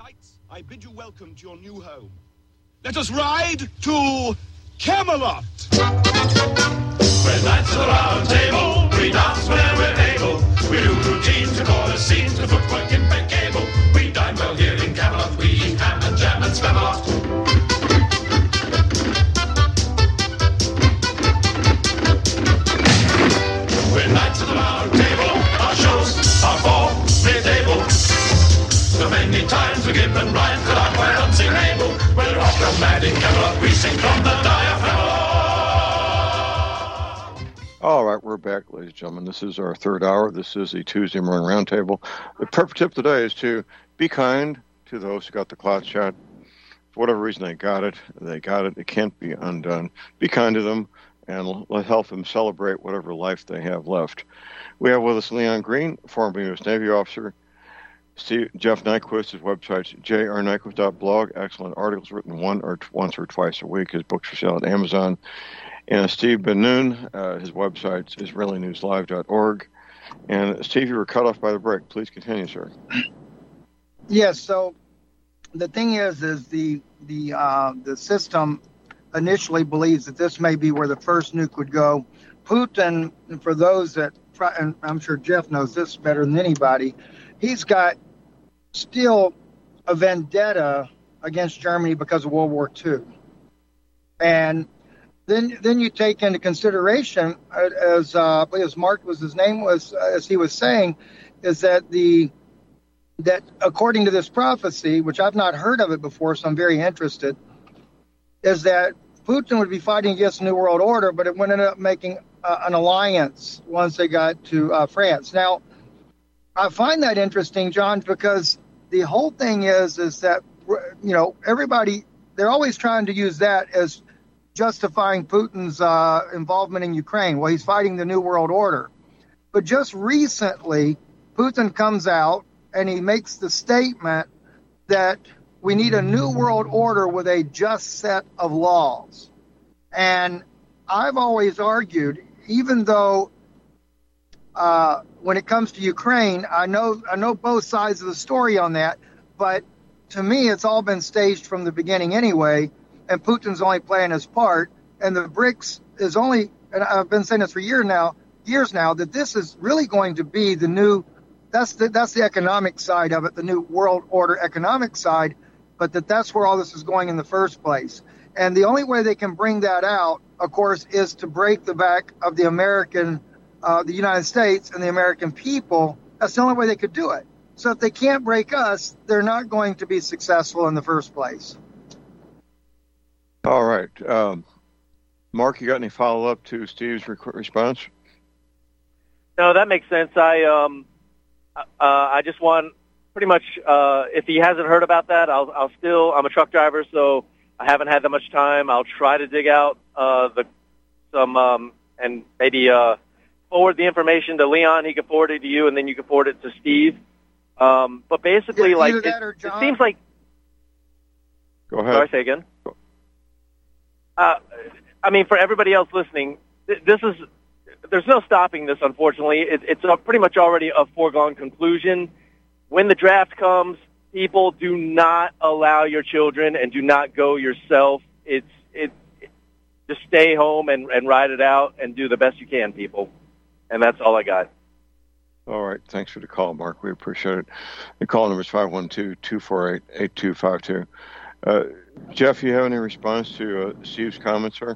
Knights, I bid you welcome to your new home. Let us ride to Camelot. We're knights of the round table, we dance whenever we're able. We do routines, to chorus scenes, to footwork impeccable. We dine well here in Camelot, we eat ham and jam and Spamalot. We're knights of the round table, our shows are for mid-table. So many times we give and rhyme, till our quite unsingable. We're off and mad in Camelot, we sing from the diaphragm. All right, we're back, ladies and gentlemen. This is our third hour. This is the Tuesday morning roundtable. The perfect tip today is to be kind to those who got the clot shot. For whatever reason, they got it. It can't be undone. Be kind to them and help them celebrate whatever life they have left. We have with us Leon Green, former U.S. Navy officer. Jeff Nyquist, his website's jrnyquist.blog. Excellent articles written once or twice a week. His books are sale at Amazon. And Steve Ben-Nun, his website is israelinewslive.org. And Steve, you were cut off by the break. Please continue, sir. Yes. So the thing is the system initially believes that this may be where the first nuke would go. Putin, for those that, and I'm sure Jeff knows this better than anybody, he's got still a vendetta against Germany because of World War II. And then you take into consideration, as Mark was his name was, as he was saying, is that that according to this prophecy, which I've not heard of it before, so I'm very interested, is that Putin would be fighting against the New World Order, but it would end up making an alliance once they got to France. Now, I find that interesting, John, because the whole thing is that, everybody, they're always trying to use that as justifying Putin's involvement in Ukraine. Well, he's fighting the New World Order. But just recently, Putin comes out and he makes the statement that we need a new world order with a just set of laws. And I've always argued, even though when it comes to Ukraine, I know both sides of the story on that, but to me, it's all been staged from the beginning anyway, and Putin's only playing his part, and the BRICS is only, and I've been saying this for years now, that this is really going to be the new, that's the economic side of it, the new world order economic side, but that's where all this is going in the first place. And the only way they can bring that out, of course, is to break the back of the United States and the American people. That's the only way they could do it. So if they can't break us, they're not going to be successful in the first place. All right. Mark, you got any follow-up to Steve's response? No, that makes sense. I just want pretty much, if he hasn't heard about that, I'm a truck driver, so I haven't had that much time. I'll try to dig out and maybe forward the information to Leon. He can forward it to you, and then you can forward it to Steve. But basically, it seems like. Go ahead. Sorry, say again. For everybody else listening, there's no stopping this, unfortunately. It's pretty much already a foregone conclusion. When the draft comes, people, do not allow your children and do not go yourself. Just stay home and ride it out and do the best you can, people. And that's all I got. All right. Thanks for the call, Mark. We appreciate it. The call number is 512-248-8252. Jeff, you have any response to Steve's comments, sir?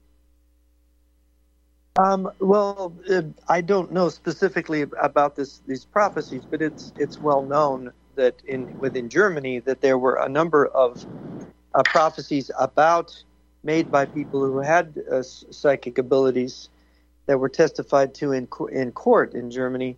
I don't know specifically about these prophecies, but it's well known that within Germany that there were a number of prophecies made by people who had psychic abilities that were testified to in court in Germany.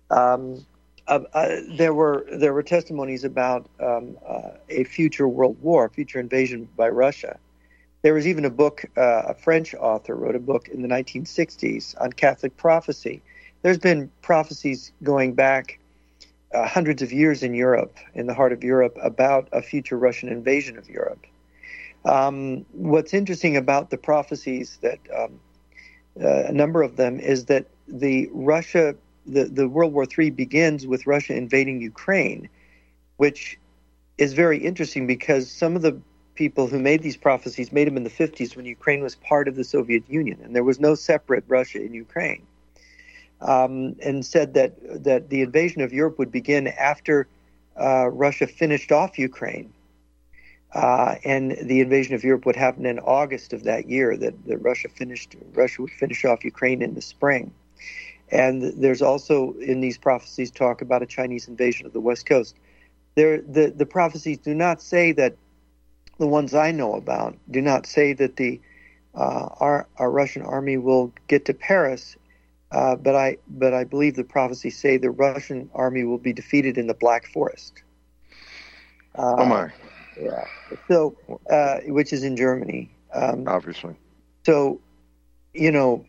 There were testimonies about a future world war, future invasion by Russia. There was even a book, a French author wrote a book in the 1960s on Catholic prophecy. There's been prophecies going back hundreds of years in Europe, in the heart of Europe, about a future Russian invasion of Europe. What's interesting about the prophecies, that a number of them, is that the World War III begins with Russia invading Ukraine, which is very interesting because some of the people who made these prophecies made them in the 50s when Ukraine was part of the Soviet Union and there was no separate Russia in Ukraine, and said that the invasion of Europe would begin after Russia finished off Ukraine. And the invasion of Europe would happen in August of that year, that Russia would finish off Ukraine in the spring. And there's also in these prophecies talk about a Chinese invasion of the West Coast. The prophecies do not say that, the ones I know about, do not say that our Russian army will get to Paris, but I believe the prophecies say the Russian army will be defeated in the Black Forest. Oh my. Yeah. So, which is in Germany. Obviously. So, what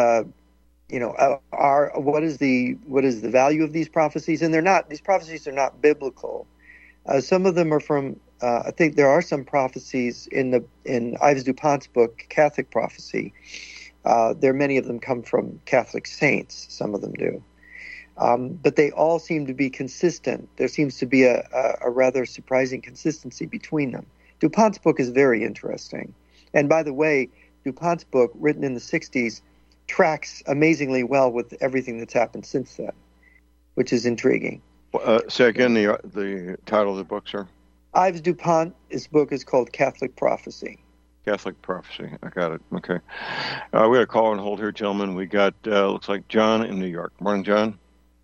is the value of these prophecies? And these prophecies are not biblical. Some of them are from. I think there are some prophecies in Ives Dupont's book, Catholic Prophecy. Many of them come from Catholic saints. Some of them do. But they all seem to be consistent. There seems to be a rather surprising consistency between them. Dupont's book is very interesting. And by the way, Dupont's book, written in the 60s, tracks amazingly well with everything that's happened since then, which is intriguing. Say again the title of the book, sir? Ives Dupont, his book is called Catholic Prophecy. Catholic Prophecy. I got it. Okay. We got a call on hold here, gentlemen. We got, looks like John in New York. Morning, John.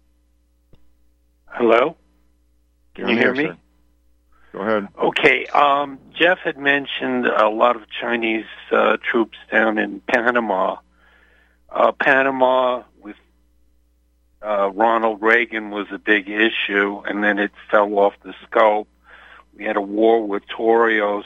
Hello? Can you hear me? Sir. Go ahead. Okay. Jeff had mentioned a lot of Chinese troops down in Panama. Panama with Ronald Reagan was a big issue, and then it fell off the scope. We had a war with Torrijos.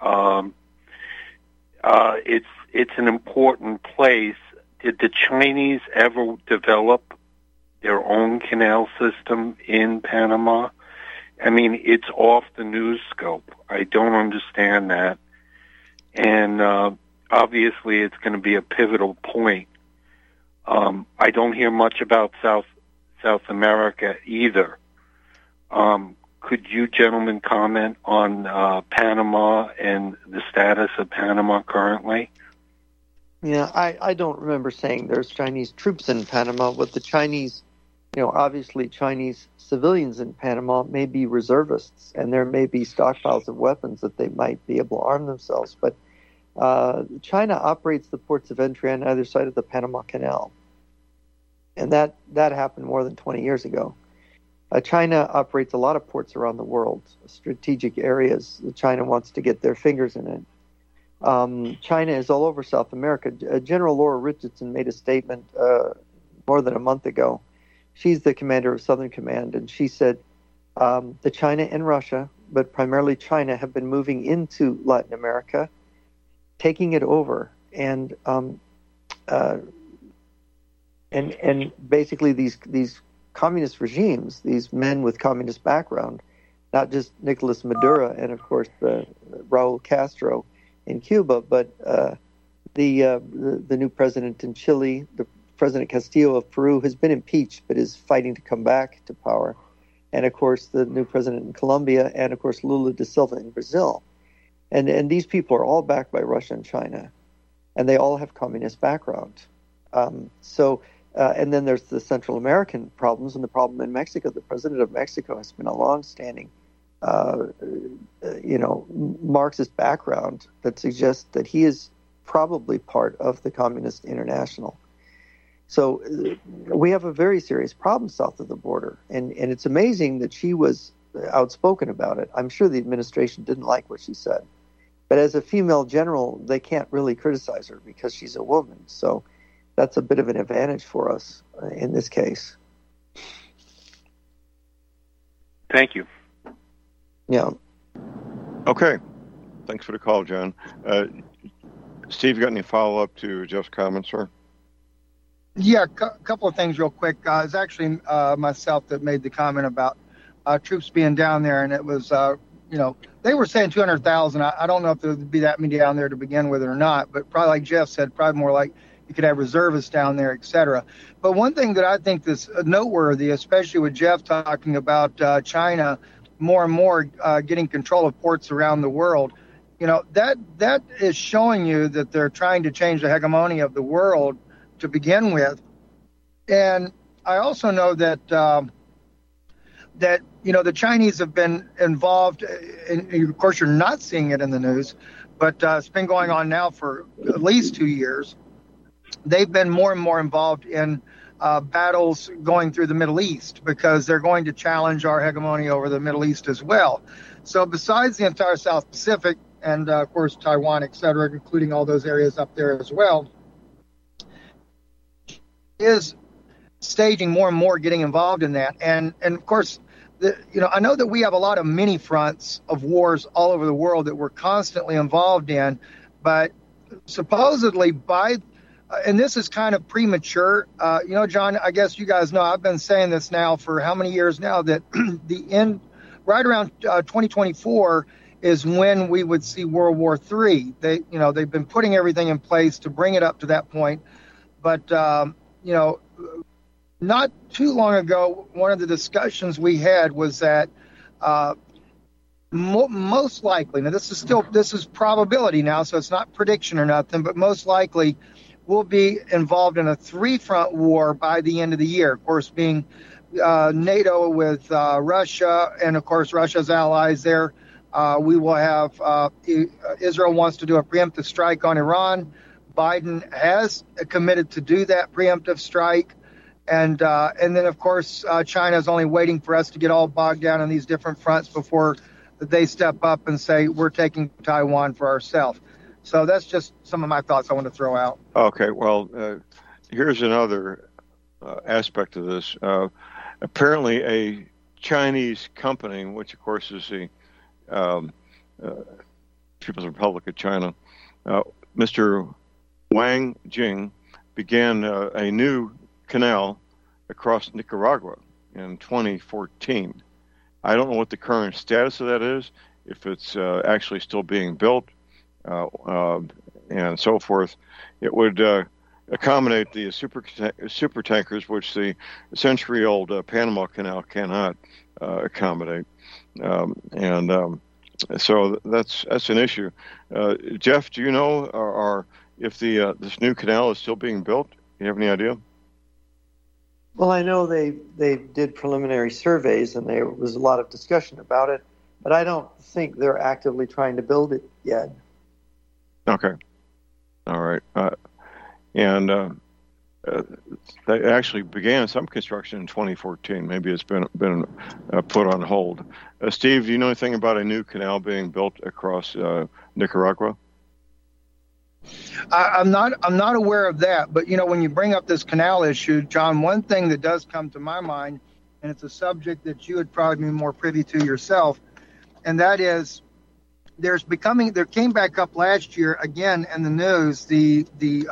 It's an important place. Did the Chinese ever develop their own canal system in Panama? I mean, it's off the news scope. I don't understand that. And obviously it's going to be a pivotal point. I don't hear much about South America either. Could you gentlemen comment on Panama and the status of Panama currently? Yeah, I don't remember saying there's Chinese troops in Panama. What the Chinese, obviously Chinese civilians in Panama may be reservists, and there may be stockpiles of weapons that they might be able to arm themselves. But China operates the ports of entry on either side of the Panama Canal, and that happened more than 20 years ago. China operates a lot of ports around the world, strategic areas. China wants to get their fingers in it. China is all over South America. General Laura Richardson made a statement more than a month ago. She's the commander of Southern Command, and she said that China and Russia, but primarily China, have been moving into Latin America, taking it over, and basically these communist regimes, these men with communist background, not just Nicolas Maduro and of course Raul Castro in Cuba, but the new president in Chile, the President Castillo of Peru, has been impeached but is fighting to come back to power, and of course the new president in Colombia, and of course Lula da Silva in Brazil, and these people are all backed by Russia and China, and they all have communist background. And then there's the Central American problems and the problem in Mexico. The president of Mexico has been a long-standing, Marxist background that suggests that he is probably part of the Communist International. So we have a very serious problem south of the border. And it's amazing that she was outspoken about it. I'm sure the administration didn't like what she said. But as a female general, they can't really criticize her because she's a woman. So that's a bit of an advantage for us in this case. Thank you. Yeah. Okay. Thanks for the call, John. Steve, you got any follow-up to Jeff's comments, sir? Yeah, a couple of things real quick. It's actually myself that made the comment about troops being down there, and it was, they were saying 200,000. I don't know if there would be that many down there to begin with or not, but probably like Jeff said, probably more like you could have reservists down there, et cetera. But one thing that I think is noteworthy, especially with Jeff talking about China more and more getting control of ports around the world. That is showing you that they're trying to change the hegemony of the world to begin with. And I also know that the Chinese have been involved, and of course you're not seeing it in the news, but it's been going on now for at least 2 years. They've been more and more involved in battles going through the Middle East because they're going to challenge our hegemony over the Middle East as well. So besides the entire South Pacific and, of course, Taiwan, et cetera, including all those areas up there as well, is staging more and more getting involved in that. And of course, I know that we have a lot of mini fronts of wars all over the world that we're constantly involved in, but supposedly and this is kind of premature. John, I guess you guys know, I've been saying this now for how many years now, that right around 2024 is when we would see World War III. They've been putting everything in place to bring it up to that point. But, not too long ago, one of the discussions we had was that most likely, now this is probability now, so it's not prediction or nothing, but most likely we'll be involved in a 3-front war by the end of the year. Of course, being NATO with Russia and, of course, Russia's allies there. We will have Israel wants to do a preemptive strike on Iran. Biden has committed to do that preemptive strike. And then, of course, China is only waiting for us to get all bogged down on these different fronts before they step up and say, we're taking Taiwan for ourselves. So that's just some of my thoughts I want to throw out. Okay, well, here's another aspect of this. Apparently a Chinese company, which, of course, is the People's Republic of China, Mr. Wang Jing, began a new canal across Nicaragua in 2014. I don't know what the current status of that is, if it's actually still being built and so forth. It would accommodate the super tankers, which the century-old Panama Canal cannot accommodate. So that's an issue. Jeff, do you know or if this new canal is still being built? Do you have any idea? Well, I know they did preliminary surveys, and there was a lot of discussion about it, but I don't think they're actively trying to build it yet. Okay. All right. They actually began some construction in 2014. Maybe it's been put on hold. Steve, do you know anything about a new canal being built across Nicaragua? I'm not aware of that, but when you bring up this canal issue, John, one thing that does come to my mind, and it's a subject that you would probably be more privy to yourself, and that is there came back up last year again in the news the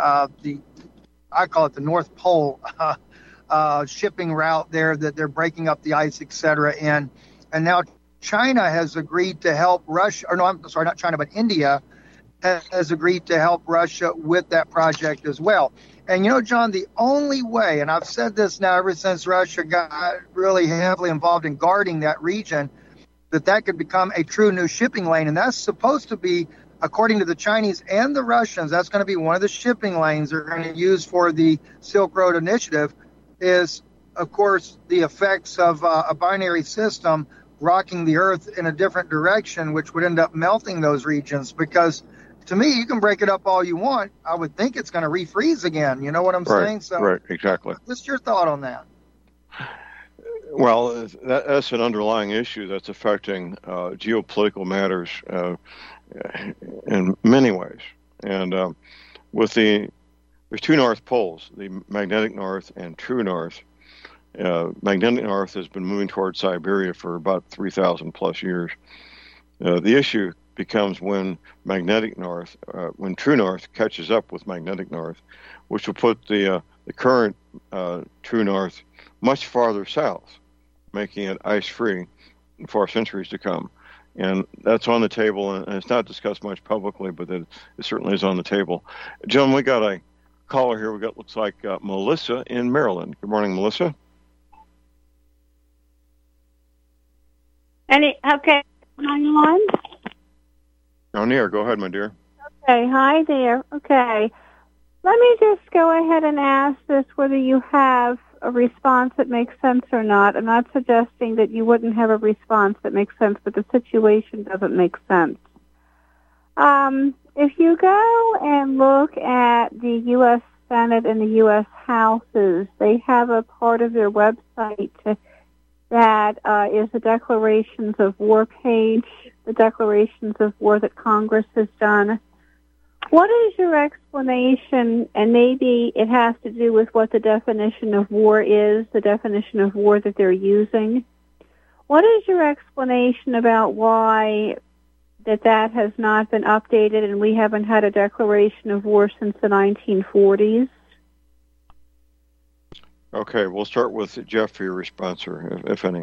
I call it the North Pole shipping route there that they're breaking up the ice, etc. And now China has agreed to help Russia, or no, I'm sorry, not China, but India has agreed to help Russia with that project as well. And, John, the only way, and I've said this now ever since Russia got really heavily involved in guarding that region, that could become a true new shipping lane. And that's supposed to be, according to the Chinese and the Russians, that's going to be one of the shipping lanes they're going to use for the Silk Road Initiative is, of course, the effects of a binary system rocking the Earth in a different direction, which would end up melting those regions. Because to me, you can break it up all you want. I would think it's going to refreeze again. You know what I'm saying? So, right, exactly. What's your thought on that? Well, that's an underlying issue that's affecting geopolitical matters in many ways. And there's two North Poles, the magnetic north and true north. Magnetic north has been moving towards Siberia for about 3,000 plus years. The issue becomes when magnetic north, when true north catches up with magnetic north, which will put the current true north much farther south, making it ice-free for centuries to come. And that's on the table, and it's not discussed much publicly, but it certainly is on the table. Gentlemen, we got a caller here. Looks like Melissa in Maryland. Good morning, Melissa. Okay, am I on? On the air. Go ahead, my dear. Okay, hi there. Okay, let me just go ahead and ask this, whether you have a response that makes sense or not. I'm not suggesting that you wouldn't have a response that makes sense, but the situation doesn't make sense. If you go and look at the U.S. Senate and the U.S. Houses, they have a part of their website that is the declarations of war page, the declarations of war that Congress has done. What is your explanation, and maybe it has to do with what the definition of war is, the definition of war that they're using. What is your explanation about why that has not been updated and we haven't had a declaration of war since the 1940s? Okay, we'll start with Jeff for your response, if any.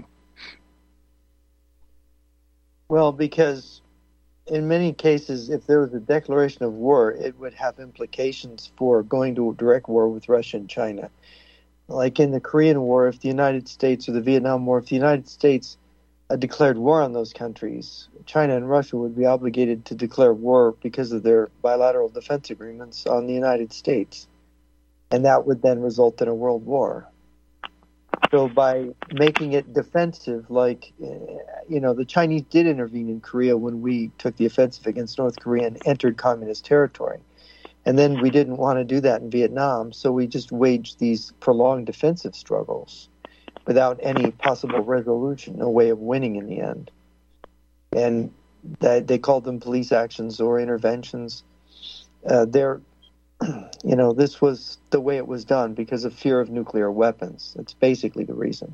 Well, because in many cases, if there was a declaration of war, it would have implications for going to a direct war with Russia and China. Like in the Korean War, if the United States, or the Vietnam War, if the United States declared war on those countries, China and Russia would be obligated to declare war because of their bilateral defense agreements on the United States. And that would then result in a world war. So by making it defensive, like, the Chinese did intervene in Korea when we took the offensive against North Korea and entered communist territory. And then we didn't want to do that in Vietnam, so we just waged these prolonged defensive struggles without any possible resolution, no way of winning in the end. And they called them police actions or interventions. This was the way it was done because of fear of nuclear weapons. That's basically the reason.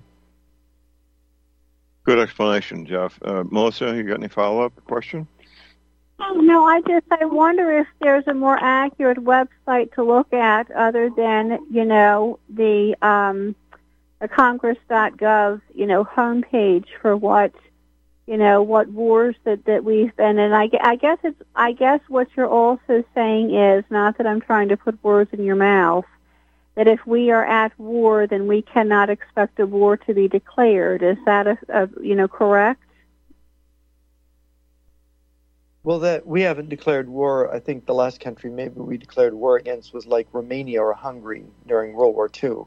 Good explanation, Jeff. Melissa, you got any follow-up question? No, I wonder if there's a more accurate website to look at other than, the Congress.gov, homepage for what wars that we've been in. I guess what you're also saying is, not that I'm trying to put words in your mouth, that if we are at war, then we cannot expect a war to be declared. Is that correct? Well, that we haven't declared war. I think the last country maybe we declared war against was like Romania or Hungary during World War II.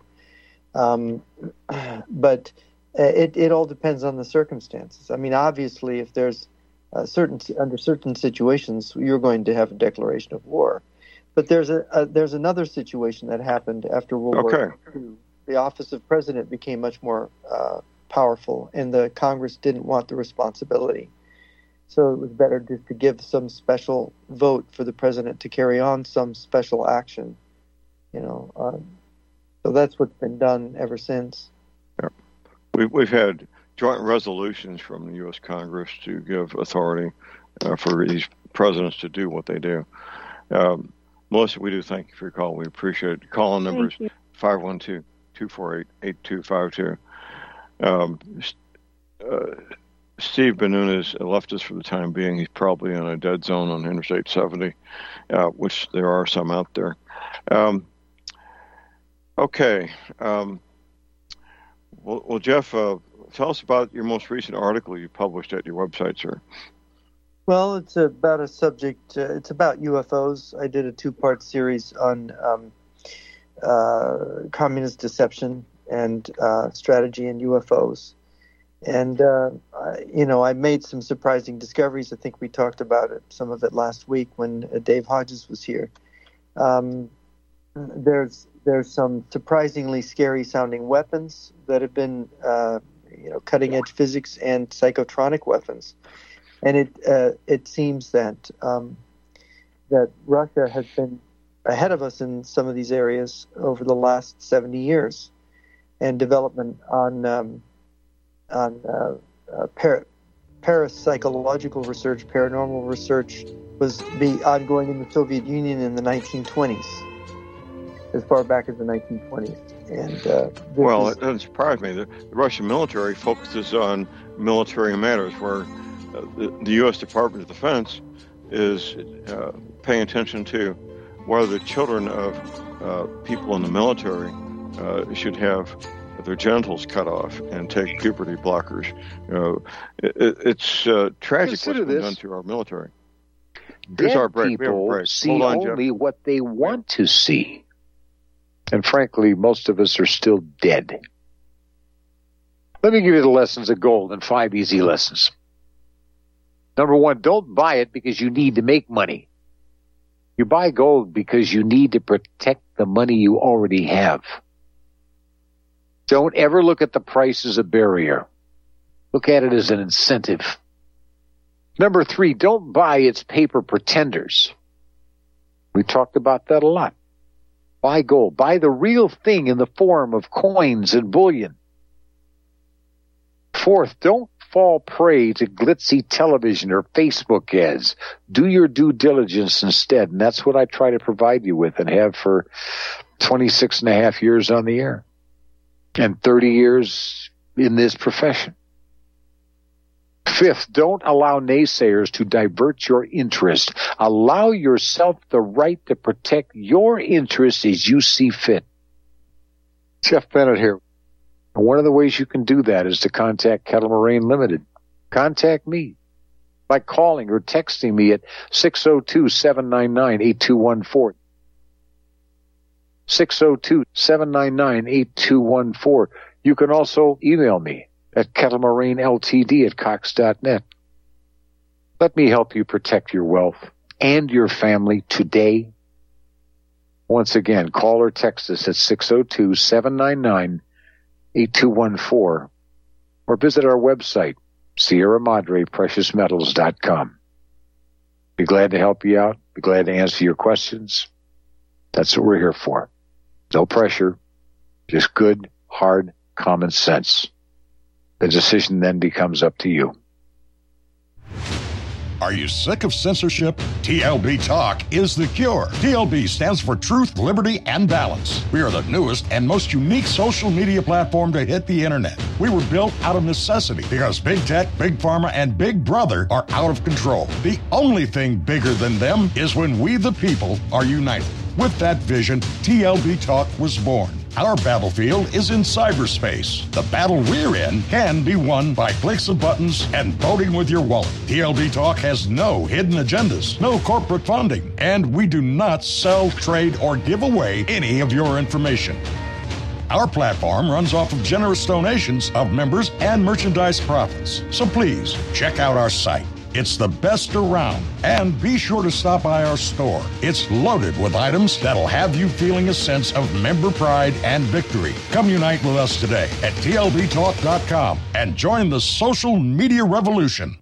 But it all depends on the circumstances. I mean, obviously, if there's under certain situations, you're going to have a declaration of war. But there's another situation that happened after World War II. The office of president became much more powerful, and the Congress didn't want the responsibility. So it was better just to give some special vote for the president to carry on some special action. So that's what's been done ever since. Yeah. We've had joint resolutions from the U.S. Congress to give authority for these presidents to do what they do. Melissa, we do thank you for your call. We appreciate it. Call-in number is 512-248-8252. Steve Benunez left us for the time being. He's probably in a dead zone on Interstate 70, which there are some out there. Okay. Well, Jeff, tell us about your most recent article you published at your website, sir. Well, it's about a subject. It's about UFOs. I did a 2-part series on communist deception and strategy in UFOs. And, I made some surprising discoveries. I think we talked about some of it last week when Dave Hodges was here. There's some surprisingly scary-sounding weapons that have been, cutting-edge physics and psychotronic weapons. And it seems that Russia has been ahead of us in some of these areas over the last 70 years, and development on parapsychological research, paranormal research was ongoing in the Soviet Union in the 1920s, as far back as the 1920s. And it doesn't surprise me. The Russian military focuses on military matters, where the U.S. Department of Defense is paying attention to whether the children of people in the military should have their genitals cut off and take puberty blockers. It's tragic what's been done to our military. Here's our break. People see only what they want to see. And frankly, most of us are still dead. Let me give you the lessons of gold in 5 easy lessons. Number 1, don't buy it because you need to make money. You buy gold because you need to protect the money you already have. Don't ever look at the price as a barrier. Look at it as an incentive. Number 3, don't buy its paper pretenders. We talked about that a lot. Buy gold. Buy the real thing in the form of coins and bullion. 4th, don't fall prey to glitzy television or Facebook ads. Do your due diligence instead, and that's what I try to provide you with and have for 26 and a half years on the air and 30 years in this profession. 5th, don't allow naysayers to divert your interest. Allow yourself the right to protect your interests as you see fit. Jeff Bennett here. One of the ways you can do that is to contact Kettle Moraine Limited. Contact me by calling or texting me at 602-799-8214. 602-799-8214. You can also email me at kettlemaraineltd@cox.net. Let me help you protect your wealth and your family today. Once again, call or text us at 602-799-8214 or visit our website, Sierra Madre PreciousMetals.com. Be glad to help you out. Be glad to answer your questions. That's what we're here for. No pressure, just good, hard, common sense. The decision then becomes up to you. Are you sick of censorship? TLB Talk is the cure. TLB stands for Truth, Liberty, and Balance. We are the newest and most unique social media platform to hit the internet. We were built out of necessity because Big Tech, Big Pharma, and Big Brother are out of control. The only thing bigger than them is when we the people are united. With that vision, TLB Talk was born. Our battlefield is in cyberspace. The battle we're in can be won by clicks of buttons and voting with your wallet. TLB Talk has no hidden agendas, no corporate funding, and we do not sell, trade, or give away any of your information. Our platform runs off of generous donations of members and merchandise profits. So please, check out our site. It's the best around. And be sure to stop by our store. It's loaded with items that'll have you feeling a sense of member pride and victory. Come unite with us today at TLBTalk.com and join the social media revolution.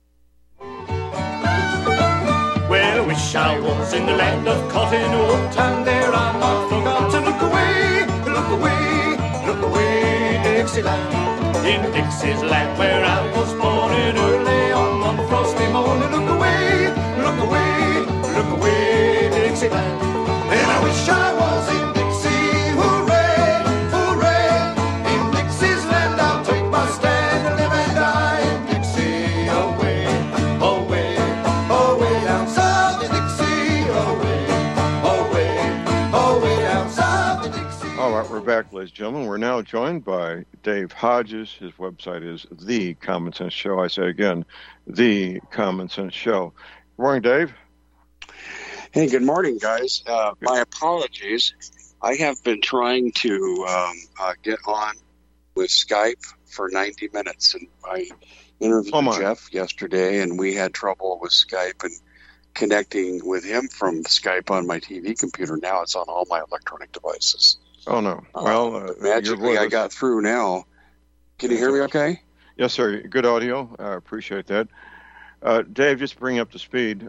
Well, I wish I was in the land of cotton wool, and there I not forgot to look away, look away, look away, Dixieland. In Dixie's land where I was born in early on one frosty morning. Look away, look away, look away, Dixieland. And I wish I was in Dixie, hooray, hooray. In Dixie's land I'll take my stand and live and die in Dixie. Away, away, away down south in Dixie. Away, away, away down south in Dixie. All right, we're back, ladies and gentlemen. We're now joined by Dave Hodges. His website is The Common Sense Show. I say again, The Common Sense Show. Good morning, Dave. Hey, good morning, guys. My apologies. I have been trying to get on with Skype for 90 minutes, and I interviewed Jeff yesterday, and we had trouble with Skype and connecting with him from Skype on my TV computer. Now it's on all my electronic devices. Oh, no. Well, magically, I got through now. Can you hear me okay? Yes, sir. Good audio. I appreciate that. Dave, just bring up to speed.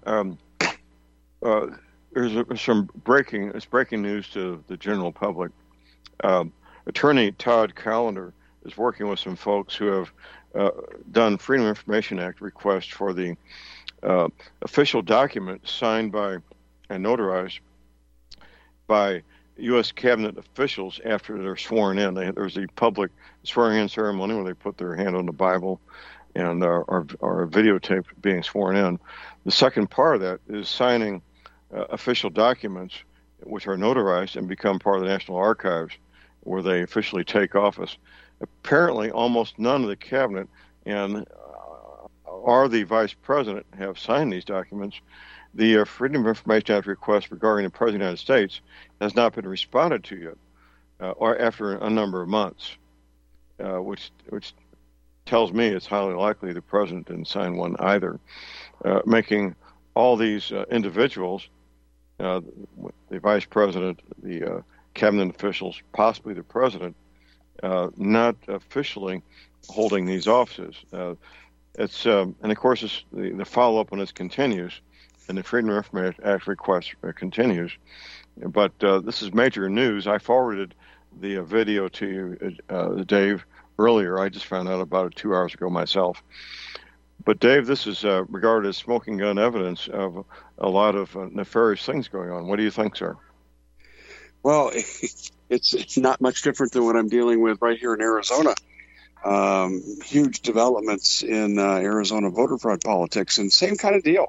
There's some breaking news to the general public. Attorney Todd Callender is working with some folks who have done Freedom of Information Act requests for the official document signed by and notarized by U.S. cabinet officials after they're sworn in. There's a public swearing-in ceremony where they put their hand on the Bible and are videotaped being sworn in. The second part of that is signing official documents which are notarized and become part of the National Archives where they officially take office. apparently almost none of the cabinet and or the vice president have signed these documents. The Freedom of Information Act request regarding the President of the United States has not been responded to yet, or after a number of months, which tells me it's highly likely the President didn't sign one either, making all these individuals, the Vice President, the cabinet officials, possibly the President, not officially holding these offices. And of course, the follow-up on this continues, and the Freedom of Information Act request continues. But this is major news. I forwarded the video to you, Dave, earlier. I just found out about it 2 hours ago myself. But, Dave, this is regarded as smoking gun evidence of a lot of nefarious things going on. What do you think, sir? Well, it's not much different than what I'm dealing with right here in Arizona. Huge developments in Arizona voter fraud politics, and same kind of deal.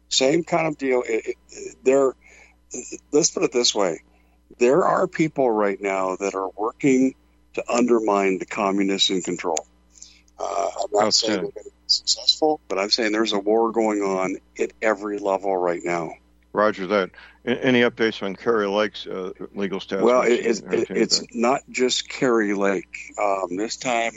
Let's put it this way. There are people right now that are working to undermine the communists in control. I'm not saying they're going to be successful, but I'm saying there's a war going on at every level right now. Roger that. Any updates on Kari Lake's legal status? Well, it's not just Kari Lake. This time,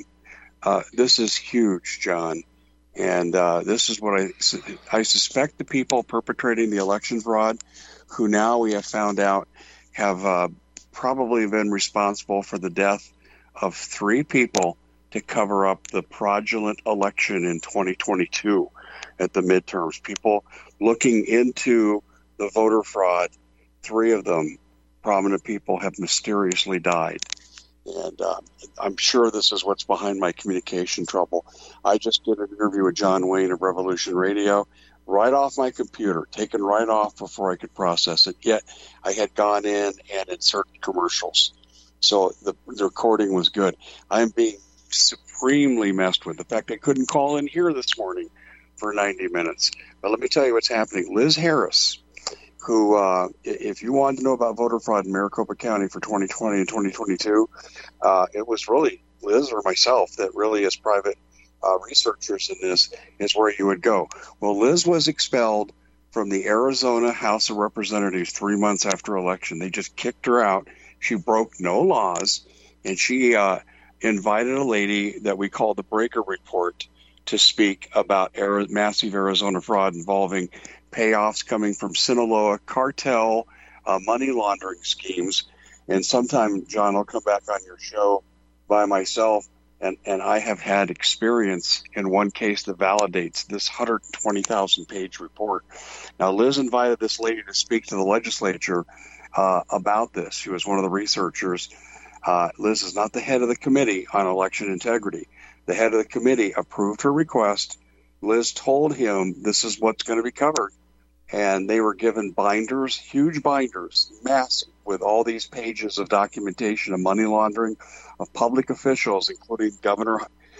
this is huge, John. And this is what I suspect the people perpetrating the election fraud, who now we have found out have probably been responsible for the death of 3 people to cover up the fraudulent election in 2022 at the midterms. People looking into the voter fraud, 3 of them, prominent people, have mysteriously died. And I'm sure this is what's behind my communication trouble. I just did an interview with John Wayne of Revolution Radio, right off my computer, taken right off before I could process it. Yet I had gone in and inserted commercials. So the recording was good. I'm being supremely messed with. In fact, I couldn't call in here this morning for 90 minutes. But let me tell you what's happening. Liz Harris, who, if you wanted to know about voter fraud in Maricopa County for 2020 and 2022, it was really Liz or myself that really, as private researchers in this, is where you would go. Well, Liz was expelled from the Arizona House of Representatives 3 months after election. They just kicked her out. She broke no laws, and she invited a lady that we call the Breaker Report to speak about massive Arizona fraud involving payoffs coming from Sinaloa cartel money laundering schemes. And sometime, John, I'll come back on your show by myself, and I have had experience in one case that validates this 120,000-page report. Now, Liz invited this lady to speak to the legislature about this. She was one of the researchers. Liz is not the head of the Committee on Election Integrity. The head of the committee approved her request. Liz told him this is what's going to be covered. And they were given binders, huge binders, massive, with all these pages of documentation of money laundering of public officials, including Governor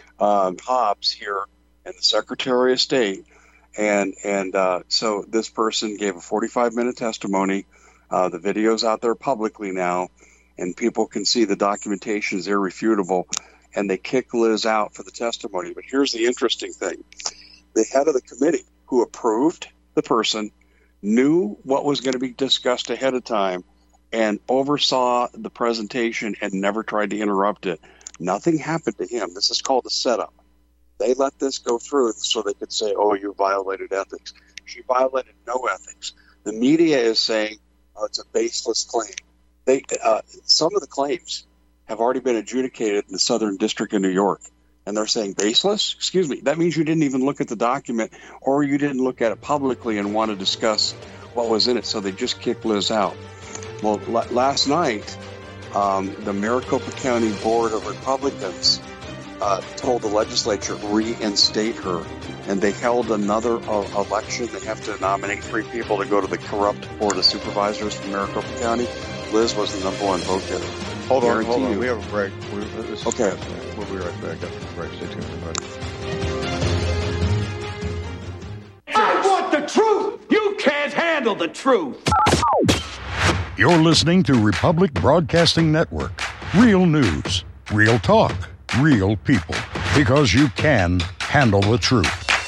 Hobbs here and the Secretary of State. And so this person gave a 45-minute testimony. The video's out there publicly now, and people can see the documentation is irrefutable. And they kicked Liz out for the testimony. But here's the interesting thing. The head of the committee who approved the person knew what was going to be discussed ahead of time and oversaw the presentation and never tried to interrupt it. Nothing happened to him. This is called a setup. They let this go through so they could say, oh, you violated ethics. She violated no ethics. The media is saying, oh, it's a baseless claim. Some of the claims have already been adjudicated in the Southern District of New York. And they're saying baseless? Excuse me. That means you didn't even look at the document, or you didn't look at it publicly and want to discuss what was in it. So they just kicked Liz out. Well, last night, the Maricopa County Board of Republicans told the legislature reinstate her. And they held another election. They have to nominate 3 people to go to the corrupt Board of Supervisors from Maricopa County. Liz was the number 1 vote getter. Hold on. We have a break. Okay. We'll be right back after the break. Stay tuned, everybody. I want the truth! You can't handle the truth! You're listening to Republic Broadcasting Network. Real news, real talk, real people. Because you can handle the truth.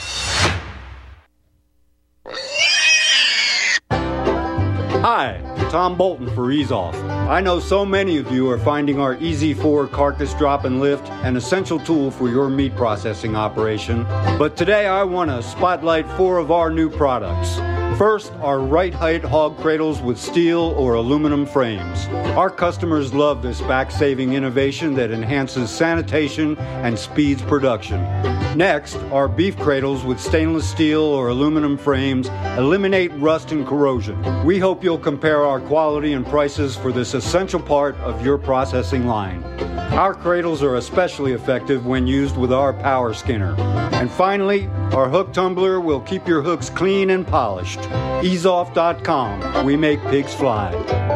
Hi, Tom Bolton for Ease Off. I know so many of you are finding our Easy 4 carcass drop and lift an essential tool for your meat processing operation. But today I want to spotlight 4 of our new products. First, our right height hog cradles with steel or aluminum frames. Our customers love this back-saving innovation that enhances sanitation and speeds production. Next, our beef cradles with stainless steel or aluminum frames eliminate rust and corrosion. We hope you'll compare our quality and prices for this essential part of your processing line. Our cradles are especially effective when used with our power skinner. And finally, our hook tumbler will keep your hooks clean and polished. EaseOff.com. We make pigs fly.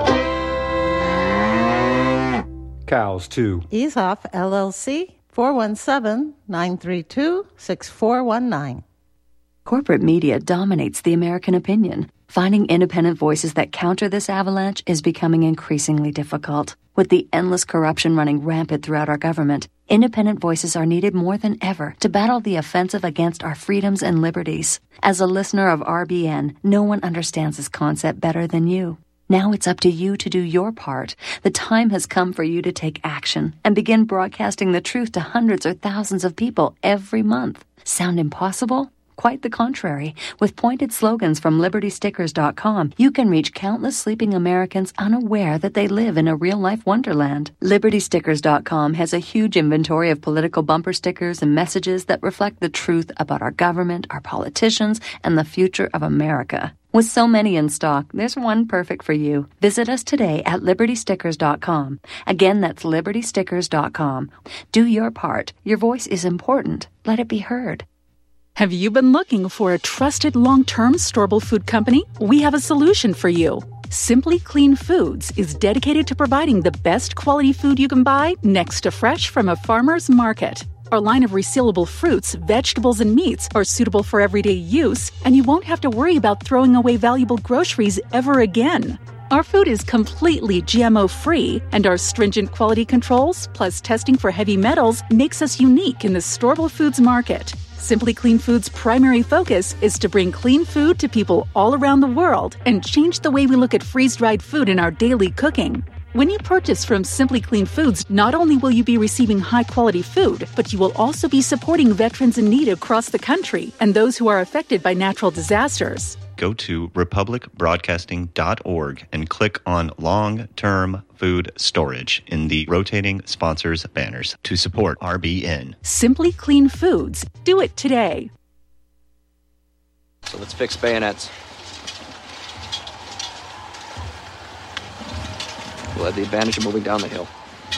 Cows, too. Ease Off, LLC, 417-932-6419. Corporate media dominates the American opinion. Finding independent voices that counter this avalanche is becoming increasingly difficult. With the endless corruption running rampant throughout our government, independent voices are needed more than ever to battle the offensive against our freedoms and liberties. As a listener of RBN, no one understands this concept better than you. Now it's up to you to do your part. The time has come for you to take action and begin broadcasting the truth to hundreds or thousands of people every month. Sound impossible? Quite the contrary. With pointed slogans from LibertyStickers.com, you can reach countless sleeping Americans unaware that they live in a real-life wonderland. LibertyStickers.com has a huge inventory of political bumper stickers and messages that reflect the truth about our government, our politicians, and the future of America. With so many in stock, there's one perfect for you. Visit us today at LibertyStickers.com. Again, that's LibertyStickers.com. Do your part. Your voice is important. Let it be heard. Have you been looking for a trusted long-term storable food company? We have a solution for you. Simply Clean Foods is dedicated to providing the best quality food you can buy next to fresh from a farmer's market. Our line of resealable fruits, vegetables, and meats are suitable for everyday use, and you won't have to worry about throwing away valuable groceries ever again. Our food is completely GMO-free, and our stringent quality controls, plus testing for heavy metals, makes us unique in the storable foods market. Simply Clean Foods' primary focus is to bring clean food to people all around the world and change the way we look at freeze-dried food in our daily cooking. When you purchase from Simply Clean Foods, not only will you be receiving high-quality food, but you will also be supporting veterans in need across the country and those who are affected by natural disasters. Go to republicbroadcasting.org and click on long-term food storage in the rotating sponsors banners to support RBN. Simply Clean Foods. Do it today. So let's fix bayonets. We'll have the advantage of moving down the hill.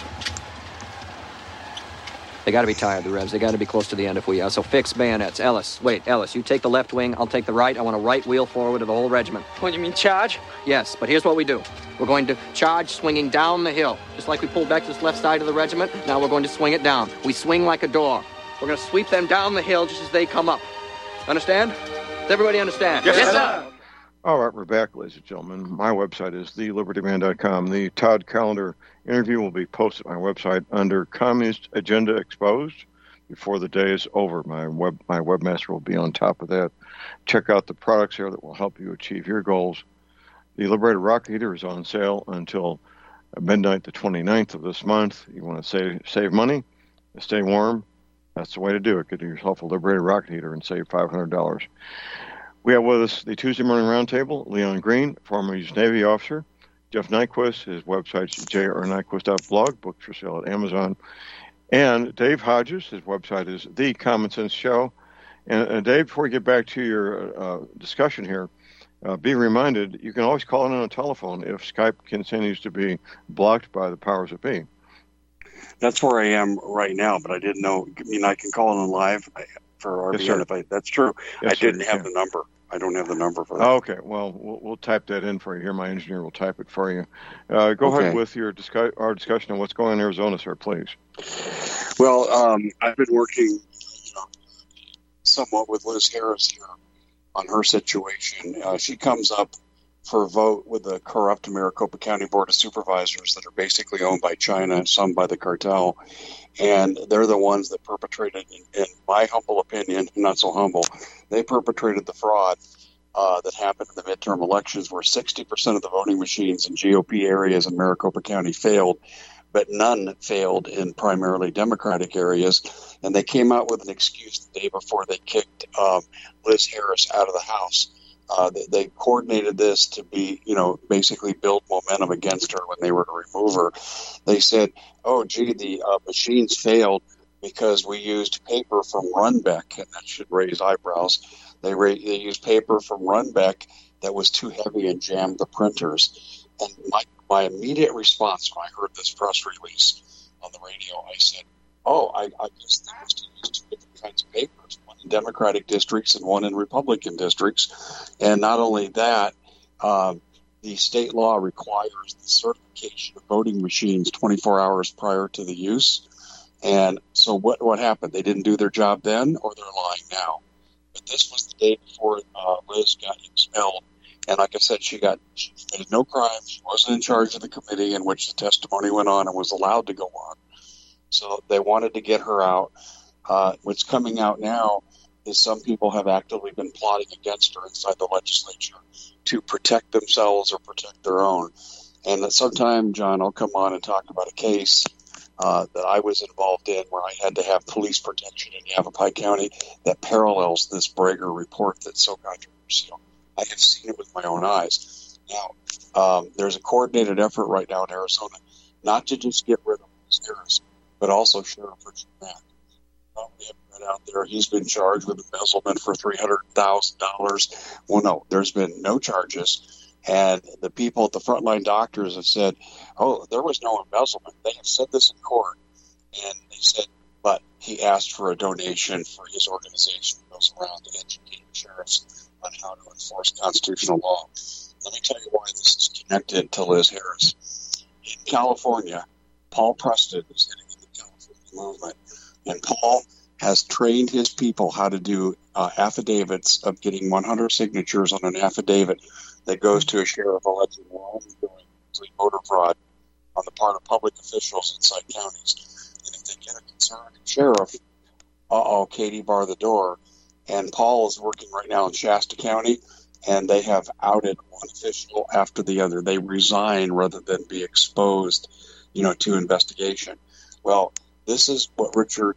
They got to be tired, the Revs. They got to be close to the end if we are. So fix bayonets. Ellis, you take the left wing. I'll take the right. I want a right wheel forward of the whole regiment. What, you mean charge? Yes, but here's what we do. We're going to charge swinging down the hill. Just like we pulled back this left side of the regiment, now we're going to swing it down. We swing like a door. We're going to sweep them down the hill just as they come up. Understand? Does everybody understand? Yes, sir. All right, we're back, ladies and gentlemen. My website is thelibertyman.com. The Todd Callender interview will be posted on my website under Communist Agenda Exposed before the day is over. My webmaster will be on top of that. Check out the products there that will help you achieve your goals. The Liberated Rocket Heater is on sale until midnight the 29th of this month. You want to save money, stay warm. That's the way to do it. Get yourself a Liberated Rocket Heater and save $500. We have with us the Tuesday Morning Roundtable, Leon Green, former U.S. Navy officer, Jeff Nyquist, his website's jrnyquist.blog, books for sale at Amazon, and Dave Hodges, his website is The Common Sense Show. And Dave, before we get back to your discussion here, be reminded, you can always call in on a telephone if Skype continues to be blocked by the powers that be. That's where I am right now, but I didn't know. I mean, I can call in live for RBN if that's true. Yes, I didn't have the number. I don't have the number for that. Okay, well, we'll type that in for you here. My engineer will type it for you. Go ahead with our discussion on what's going on in Arizona, sir, please. Well, I've been working somewhat with Liz Harris here on her situation. She comes up for a vote with the corrupt Maricopa County Board of Supervisors that are basically owned by China, some by the cartel. And they're the ones that perpetrated, in my humble opinion, not so humble, they perpetrated the fraud that happened in the midterm elections, where 60% of the voting machines in GOP areas in Maricopa County failed, but none failed in primarily Democratic areas. And they came out with an excuse the day before they kicked Liz Harris out of the House. They coordinated this to be, basically build momentum against her when they were to remove her. They said, oh, gee, the machines failed because we used paper from Runbeck, and that should raise eyebrows. They used paper from Runbeck that was too heavy and jammed the printers. And my immediate response when I heard this press release on the radio, I said, I guess they must have used two different kinds of papers, one in Democratic districts and one in Republican districts. And not only that, the state law requires the certification of voting machines 24 hours prior to the use. And so what happened? They didn't do their job then, or they're lying now. But this was the day before Liz got expelled. And like I said, she committed no crime. She wasn't in charge of the committee in which the testimony went on and was allowed to go on. So they wanted to get her out. What's coming out now is some people have actively been plotting against her inside the legislature to protect themselves or protect their own. And that sometime, John, I'll come on and talk about a case that I was involved in where I had to have police protection in Yavapai County that parallels this Brager report that's so controversial. I have seen it with my own eyes. Now, there's a coordinated effort right now in Arizona not to just get rid of Liz Harris, but also Sheriff Richard Mack. We have right out there. He's been charged with embezzlement for $300,000. Well, no, there's been no charges. And the people at the frontline doctors have said, there was no embezzlement. They have said this in court. And they said, but he asked for a donation for his organization that goes around to educate sheriffs on how to enforce constitutional law. Let me tell you why this is connected to Liz Harris. In California, Paul Preston is heading in the California movement. And Paul has trained his people how to do affidavits of getting 100 signatures on an affidavit that goes to a sheriff alleging wrongdoing, voter fraud on the part of public officials inside counties. And if they get a concerned sheriff, Katie, bar the door. And Paul is working right now in Shasta County, and they have outed one official after the other. They resign rather than be exposed, to investigation. Well, this is what Richard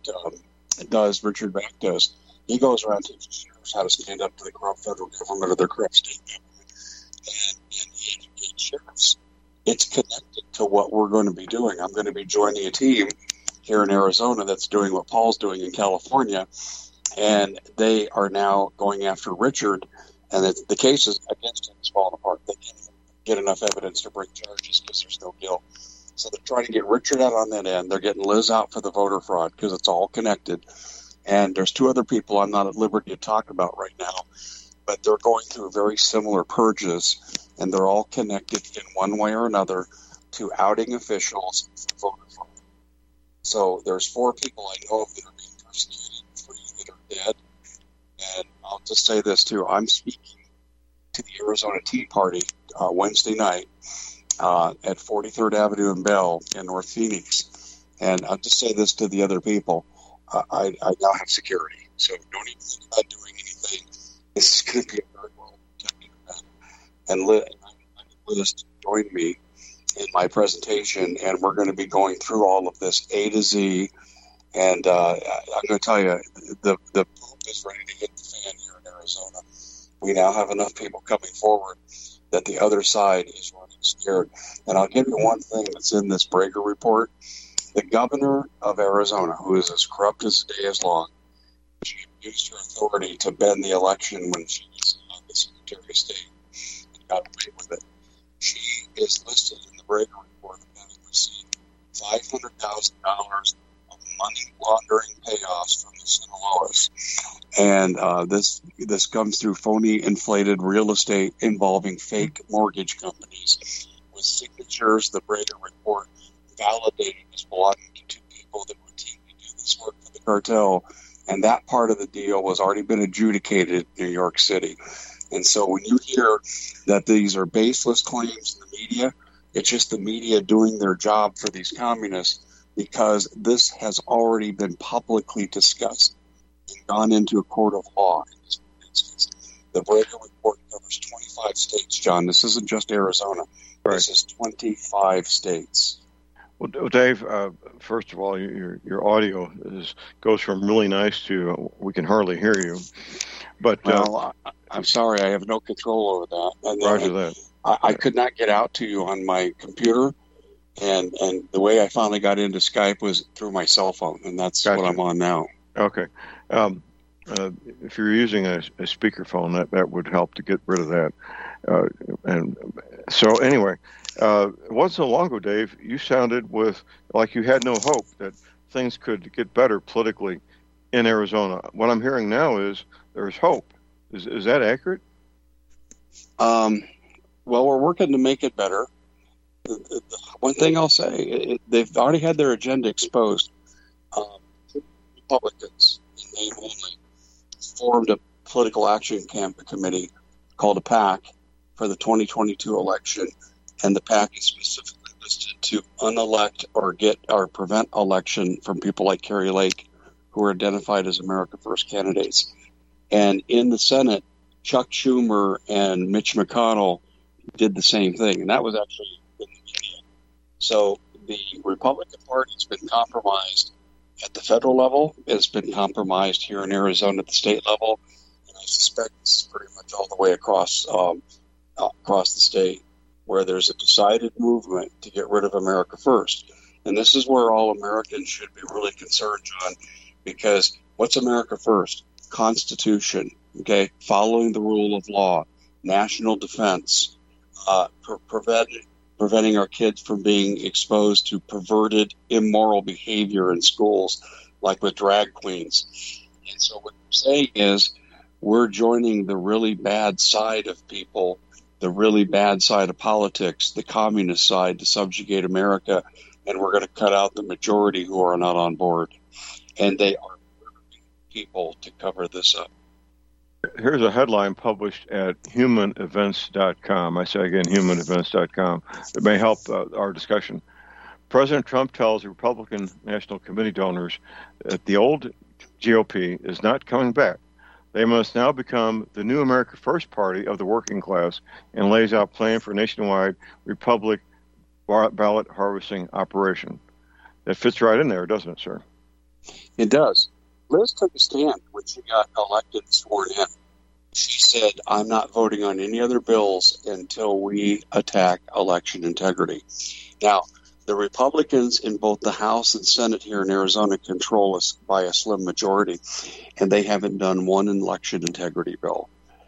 Mack does. He goes around teaching sheriffs how to stand up to the corrupt federal government or their corrupt state government, and he educates sheriffs. It's connected to what we're going to be doing. I'm going to be joining a team here in Arizona that's doing what Paul's doing in California, and they are now going after Richard, and the case against him is falling apart. They can't even get enough evidence to bring charges because there's no guilt. So they're trying to get Richard out on that end. They're getting Liz out for the voter fraud because it's all connected. And there's two other people I'm not at liberty to talk about right now, but they're going through very similar purges, and they're all connected in one way or another to outing officials for voter fraud. So there's 4 people I know of that are being persecuted, 3 that are dead. And I'll just say this too. I'm speaking to the Arizona Tea Party Wednesday night at 43rd Avenue and Bell in North Phoenix. And I'll just say this to the other people. I now have security, so don't even think about doing anything. This is going to be a very well protected event. And Liz joined me in my presentation, and we're going to be going through all of this A to Z. And I'm going to tell you, the poop is ready to hit the fan here in Arizona. We now have enough people coming forward that the other side is running scared. And I'll give you one thing that's in this Brager report. The governor of Arizona, who is as corrupt as the day is long, she used her authority to bend the election when she was the Secretary of State and got away with it. She is listed in the Brager report of having received $500,000 of money laundering payoffs from the Sinaloas. And this comes through phony, inflated real estate involving fake mortgage companies with signatures. The Brager report validated as belonging to 2 people that routinely do this work for the cartel, and that part of the deal was already been adjudicated in New York City. And so when you hear that these are baseless claims in the media, it's just the media doing their job for these communists, because this has already been publicly discussed and gone into a court of law. The Brager report covers 25 states, John. This isn't just Arizona. Right. This is 25 states. Well, Dave, first of all, your audio goes from really nice to we can hardly hear you. But I'm sorry, I have no control over that. And Roger that. I could not get out to you on my computer, and the way I finally got into Skype was through my cell phone, and that's what I'm on now. Okay. If you're using a speakerphone, that would help to get rid of that. And so anyway, it wasn't so long ago, Dave, you sounded like you had no hope that things could get better politically in Arizona. What I'm hearing now is there's hope. Is that accurate? Well, we're working to make it better. One thing I'll say, they've already had their agenda exposed. Republicans, in name only, formed a political action committee called a PAC for the 2022 election, and the PAC is specifically listed to unelect or prevent election from people like Kari Lake, who are identified as America First candidates. And in the Senate, Chuck Schumer and Mitch McConnell did the same thing, and that was actually in the media. So the Republican Party has been compromised at the federal level. It's been compromised here in Arizona at the state level, and I suspect this is pretty much all the way across the state, where there's a decided movement to get rid of America First. And this is where all Americans should be really concerned, John, because what's America First? Constitution, okay, following the rule of law, national defense, preventing our kids from being exposed to perverted, immoral behavior in schools, like with drag queens. And so what we're saying is we're joining the really bad side of people, the really bad side of politics, the communist side, to subjugate America, and we're going to cut out the majority who are not on board. And they are people to cover this up. Here's a headline published at humanevents.com. I say again, humanevents.com. It may help our discussion. President Trump tells the Republican National Committee donors that the old GOP is not coming back. They must now become the new America First party of the working class, and lays out plan for a nationwide Republic ballot harvesting operation. That fits right in there, doesn't it, sir? It does. Liz took a stand when she got elected and sworn in. She said, I'm not voting on any other bills until we attack election integrity. Now, the Republicans in both the House and Senate here in Arizona control us by a slim majority, and they haven't done one election integrity bill.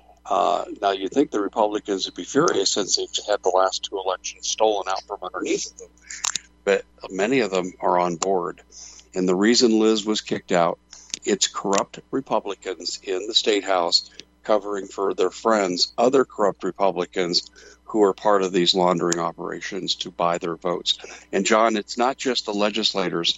Now, you'd think the Republicans would be furious since they've had the last two elections stolen out from underneath them, but many of them are on board. And the reason Liz was kicked out, it's corrupt Republicans in the State House covering for their friends, other corrupt Republicans who are part of these laundering operations to buy their votes. And, John, it's not just the legislators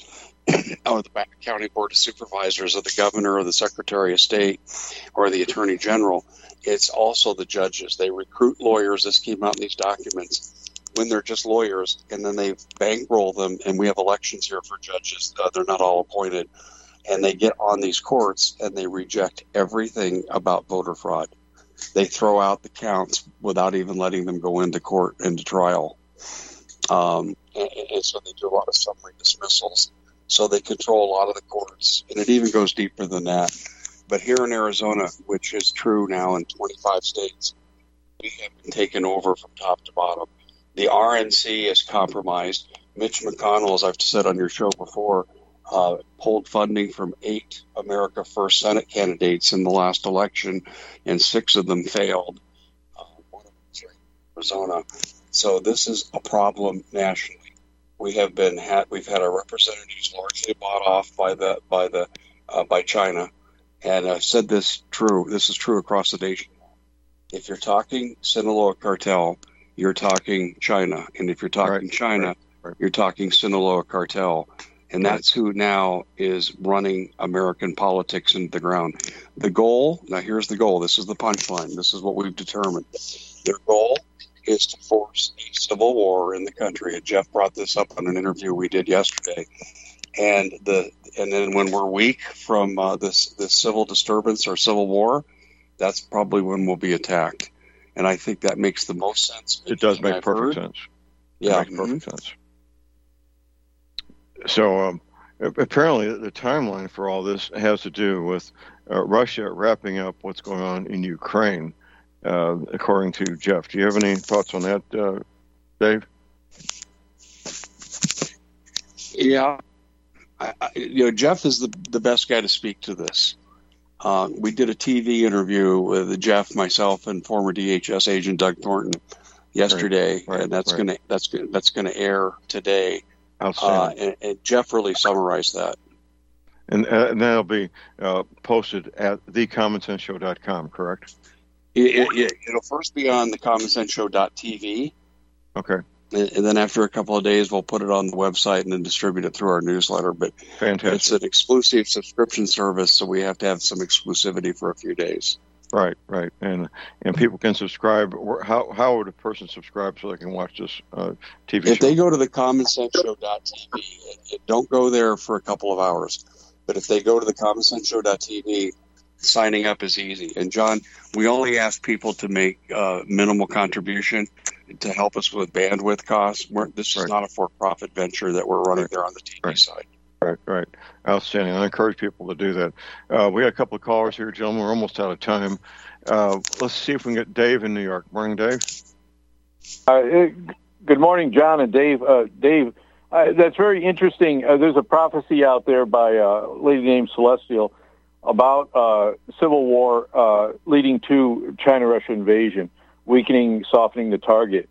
or the County Board of Supervisors or the governor or the Secretary of State or the Attorney General. It's also the judges. They recruit lawyers. This came out in these documents when they're just lawyers, and then they bankroll them, and we have elections here for judges. They're not all appointed. And they get on these courts and they reject everything about voter fraud. They throw out the counts without even letting them go into court, into trial. And so they do a lot of summary dismissals. So they control a lot of the courts. And it even goes deeper than that. But here in Arizona, which is true now in 25 states, we have been taken over from top to bottom. The RNC is compromised. Mitch McConnell, as I've said on your show before, pulled funding from 8 America First Senate candidates in the last election, and 6 of them failed. One of them is right in Arizona. So this is a problem nationally. We've had our representatives largely bought off by China, and I've said this is true across the nation. If you're talking Sinaloa cartel, you're talking China, and if you're talking China, you're talking Sinaloa cartel. And that's who now is running American politics into the ground. The goal, now here's the goal. This is the punchline. This is what we've determined. Their goal is to force a civil war in the country. And Jeff brought this up on an interview we did yesterday. And then when we're weak from this civil disturbance or civil war, that's probably when we'll be attacked. And I think that makes the most sense. It does make perfect sense. Yeah. It makes perfect sense. So apparently the timeline for all this has to do with Russia wrapping up what's going on in Ukraine, according to Jeff. Do you have any thoughts on that, Dave? Yeah. Jeff is the best guy to speak to this. We did a TV interview with Jeff, myself, and former DHS agent Doug Thornton yesterday, and that's gonna air today. And Jeff really summarized that. And that'll be posted at thecommonsenseshow.com, correct? It'll first be on thecommonsenseshow.tv. Okay. And then after a couple of days, we'll put it on the website and then distribute it through our newsletter. But fantastic. It's an exclusive subscription service, so we have to have some exclusivity for a few days. Right. And people can subscribe. How would a person subscribe so they can watch this TV show? If they go to thecommonsenseshow.tv, don't go there for a couple of hours. But if they go to thecommonsenseshow.tv, signing up is easy. And John, we only ask people to make minimal contribution to help us with bandwidth costs. This is not a for-profit venture that we're running there on the TV side. Right. Outstanding. I encourage people to do that. We got a couple of callers here, gentlemen. We're almost out of time. Let's see if we can get Dave in New York. Morning, Dave. Good morning, John and Dave. Dave, that's very interesting. There's a prophecy out there by a lady named Celestial about civil war leading to China-Russia invasion, weakening, softening the target.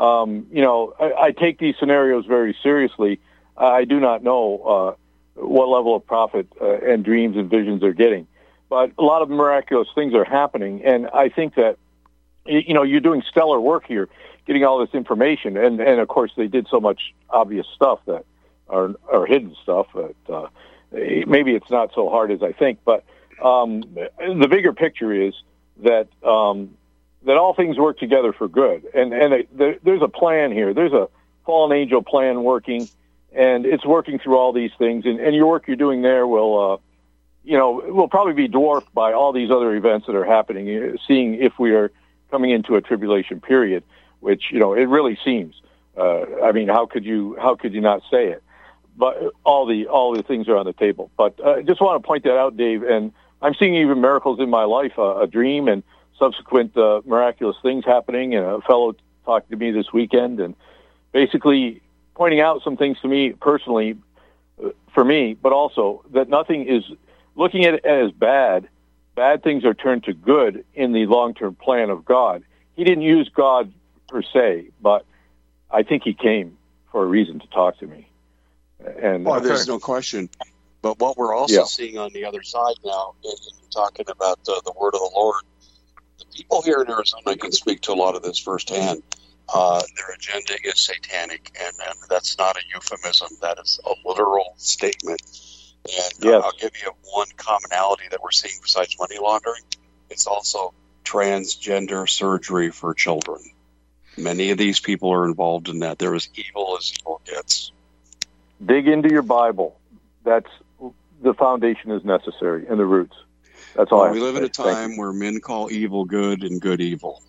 I take these scenarios very seriously. I do not know what level of profit and dreams and visions they're getting, but a lot of miraculous things are happening, and I think that you're doing stellar work here, getting all this information, and of course they did so much obvious stuff that or hidden stuff that maybe it's not so hard as I think, but the bigger picture is that that all things work together for good, and there's a plan here. There's a fallen angel plan working, and it's working through all these things. And your work you're doing there will probably be dwarfed by all these other events that are happening. Seeing if we are coming into a tribulation period, which it really seems. How could you not say it? But all the things are on the table. But I just want to point that out, Dave. And I'm seeing even miracles in my life, a dream and subsequent miraculous things happening. And a fellow talked to me this weekend and basically pointing out some things to me personally, for me, but also that nothing is looking at it as bad. Bad things are turned to good in the long-term plan of God. He didn't use God per se, but I think he came for a reason to talk to me. And there's no question. But what we're also seeing on the other side now, and talking about the word of the Lord, the people here in Arizona can speak to a lot of this firsthand. Their agenda is satanic, and that's not a euphemism. That is a literal statement. And I'll give you one commonality that we're seeing besides money laundering. It's also transgender surgery for children. Many of these people are involved in that. They're as evil as evil gets. Dig into your Bible. That's the foundation is necessary and the roots. That's all. We live in a time where men call evil good and good evil.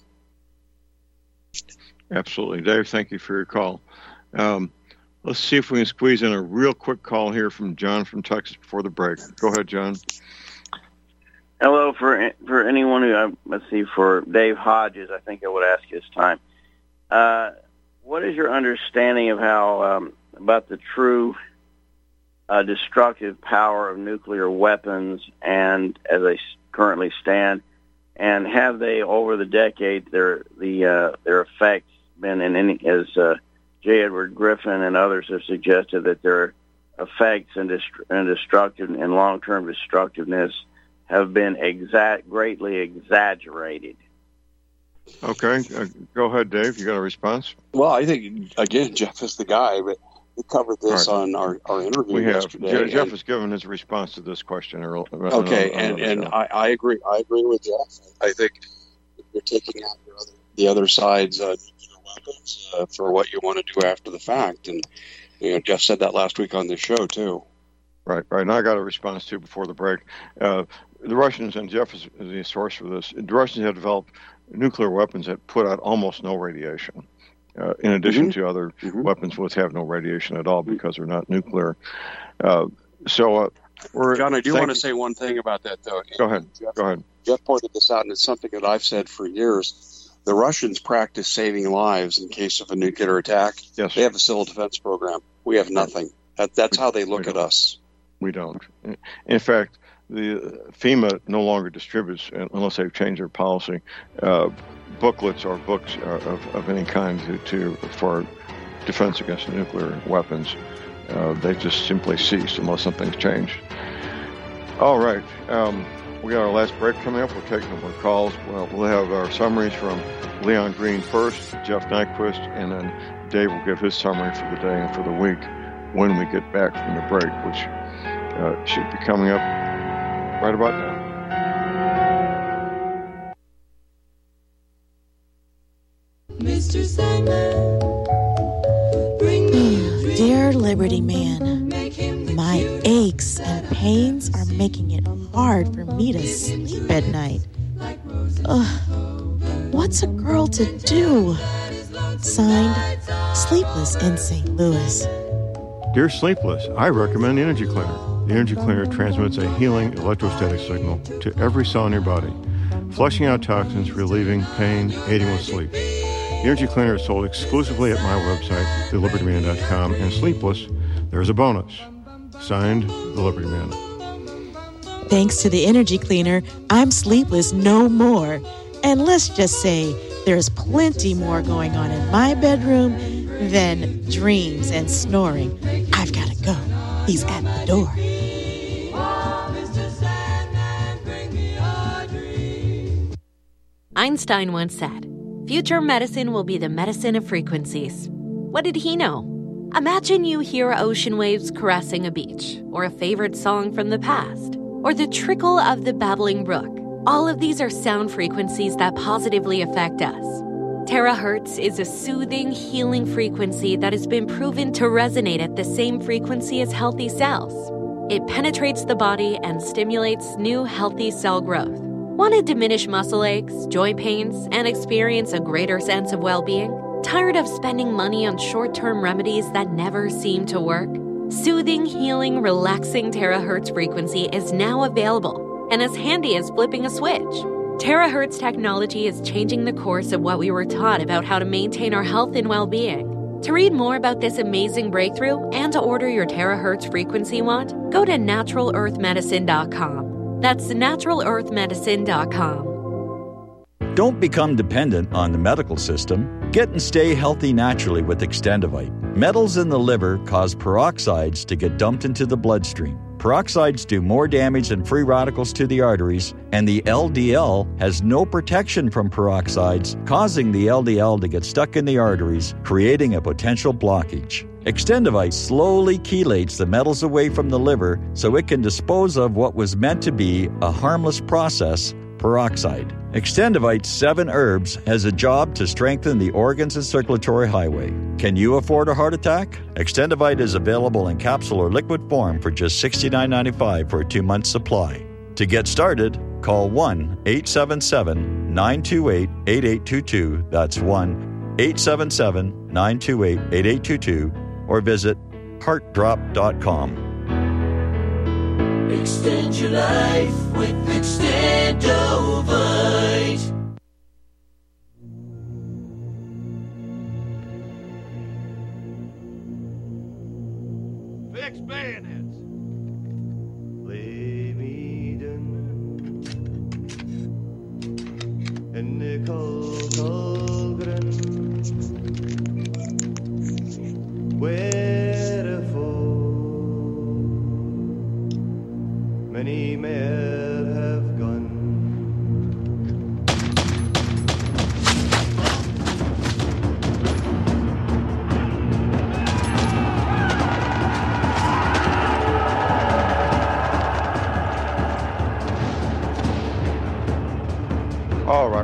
Absolutely. Dave, thank you for your call. Let's see if we can squeeze in a real quick call here from John from Texas before the break. Go ahead, John. Hello. For anyone who, for Dave Hodges, I think I would ask this time. What is your understanding of how about the true destructive power of nuclear weapons, and as they currently stand, and have they over the decades their effects been in any, as J. Edward Griffin and others have suggested, that their effects and destructive and long-term destructiveness have been greatly exaggerated? Okay, go ahead, Dave. You got a response? Well, I think again, Jeff is the guy, but We covered this on our interview yesterday. Jeff has given his response to this question earlier. Okay, and I agree. I agree with Jeff. I think you're taking out the other side's nuclear weapons for what you want to do after the fact. And Jeff said that last week on this show too. Right. And I got a response too before the break. The Russians, and Jeff is the source for this, the Russians have developed nuclear weapons that put out almost no radiation, in addition to other weapons which have no radiation at all because they're not nuclear. John, I do want to say one thing about that, though. Go ahead. Jeff pointed this out, and it's something that I've said for years. The Russians practice saving lives in case of a nuclear attack. Yes. They have a civil defense program. We have nothing. That's how they look at us. We don't. In fact, the FEMA no longer distributes, unless they've changed their policy, booklets or books of any kind for defense against nuclear weapons. They just simply cease unless something's changed. All right. We got our last break coming up. We'll take some more calls. We'll have our summaries from Leon Green first, Jeff Nyquist, and then Dave will give his summary for the day and for the week when we get back from the break, which should be coming up right about now. Mr. Sandman, bring me Dear Liberty Man, my aches and pains are making it hard for me to sleep at night. What's a girl to do? Signed, Sleepless in St. Louis. Dear Sleepless, I recommend the Energy Cleaner. The Energy Cleaner transmits a healing electrostatic signal to every cell in your body, flushing out toxins, relieving pain, aiding with sleep. The Energy Cleaner is sold exclusively at my website, thelibertyman.com, and Sleepless, there's a bonus. Signed, The Liberty Man. Thanks to the Energy Cleaner, I'm sleepless no more. And let's just say there's plenty more going on in my bedroom than dreams and snoring. I've got to go. He's at the door. Einstein once said, "Future medicine will be the medicine of frequencies." What did he know? Imagine you hear ocean waves caressing a beach, or a favorite song from the past, or the trickle of the babbling brook. All of these are sound frequencies that positively affect us. Terahertz is a soothing, healing frequency that has been proven to resonate at the same frequency as healthy cells. It penetrates the body and stimulates new, healthy cell growth. Want to diminish muscle aches, joint pains, and experience a greater sense of well-being? Tired of spending money on short-term remedies that never seem to work? Soothing, healing, relaxing terahertz frequency is now available and as handy as flipping a switch. Terahertz technology is changing the course of what we were taught about how to maintain our health and well-being. To read more about this amazing breakthrough and to order your terahertz frequency wand, go to NaturalEarthMedicine.com. That's NaturalEarthMedicine.com. Don't become dependent on the medical system. Get and stay healthy naturally with Extendivite. Metals in the liver cause peroxides to get dumped into the bloodstream. Peroxides do more damage than free radicals to the arteries, and the LDL has no protection from peroxides, causing the LDL to get stuck in the arteries, creating a potential blockage. Extendivite slowly chelates the metals away from the liver so it can dispose of what was meant to be a harmless process, peroxide. Extendivite's 7 herbs has a job to strengthen the organs and circulatory highway. Can you afford a heart attack? Extendivite is available in capsule or liquid form for just $69.95 for a 2-month supply. To get started, call 1-877-928-8822. That's 1-877-928-8822. Or visit heartdrop.com. Extend your life with Extendovite. Fix bayonets. Lay me down in the cold, cold ground, wherefore many men have gone.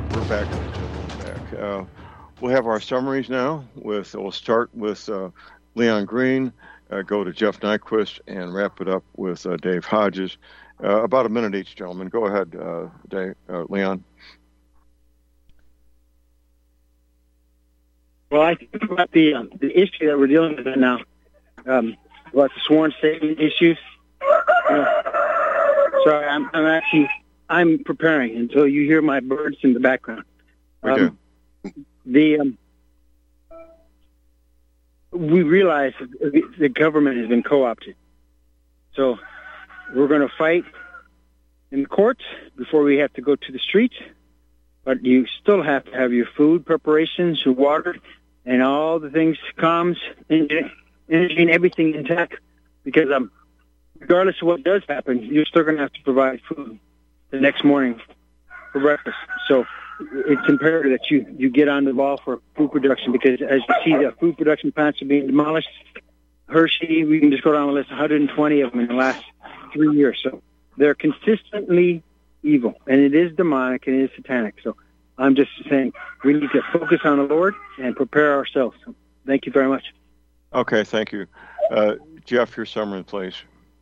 We're back. We'll have our summaries now. We'll start with Leon Green, go to Jeff Nyquist, and wrap it up with Dave Hodges. About a minute each, gentlemen. Go ahead, Leon. Well, I think about the issue that we're dealing with right now, about the sworn statement issues. Sorry, I'm preparing until you hear my birds in the background. We realize the government has been co-opted. So we're going to fight in the courts before we have to go to the streets. But you still have to have your food preparations, your water, and all the things, comms, energy, and everything intact. Because regardless of what does happen, you're still going to have to provide food the next morning for breakfast. So it's imperative that you get on the ball for food production, because as you see, the food production plants are being demolished. Hershey, we can just go down the list, 120 of them in the last 3 years. So they're consistently evil, and it is demonic, and it is satanic. So I'm just saying we need to focus on the Lord and prepare ourselves. So thank you very much. Okay, thank you. Jeff, your summary, please.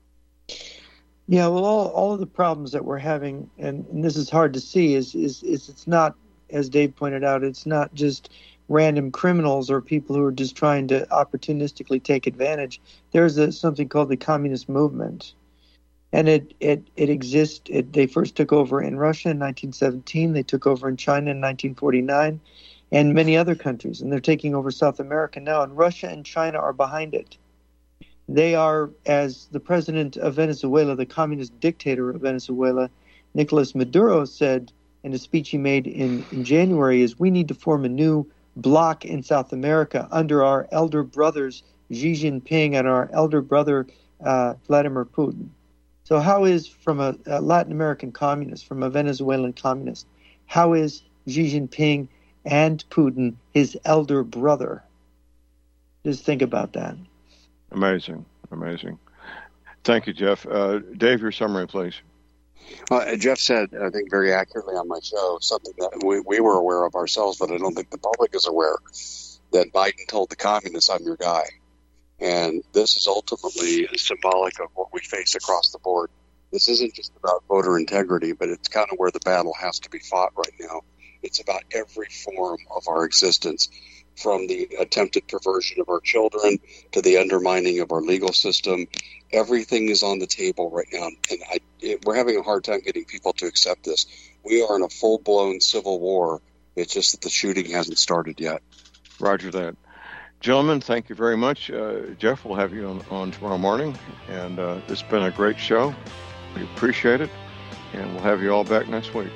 Yeah, well, all of the problems that we're having, and this is hard to see, is it's not, as Dave pointed out, it's not just random criminals or people who are just trying to opportunistically take advantage. There's something called the communist movement, and it exists. They first took over in Russia in 1917. They took over in China in 1949, and many other countries, and they're taking over South America now. And Russia and China are behind it. They are, as the president of Venezuela, the communist dictator of Venezuela, Nicolas Maduro, said in a speech he made in January, is we need to form a new bloc in South America under our elder brothers Xi Jinping and our elder brother Vladimir Putin. So how is, from a Latin American communist, from a Venezuelan communist, how is Xi Jinping and Putin his elder brother? Just think about that. Amazing. Thank you, Jeff. Dave, your summary, please. Jeff said, I think very accurately on my show, something that we were aware of ourselves, but I don't think the public is aware, that Biden told the communists, I'm your guy. And this is ultimately symbolic of what we face across the board. This isn't just about voter integrity, but it's kind of where the battle has to be fought right now. It's about every form of our existence, from the attempted perversion of our children to the undermining of our legal system. Everything is on the table right now, and we're having a hard time getting people to accept this. We are in a full-blown civil war. It's just that the shooting hasn't started yet. Roger that. Gentlemen, thank you very much. Jeff, we'll have you on tomorrow morning, and it's been a great show. We appreciate it, and we'll have you all back next week.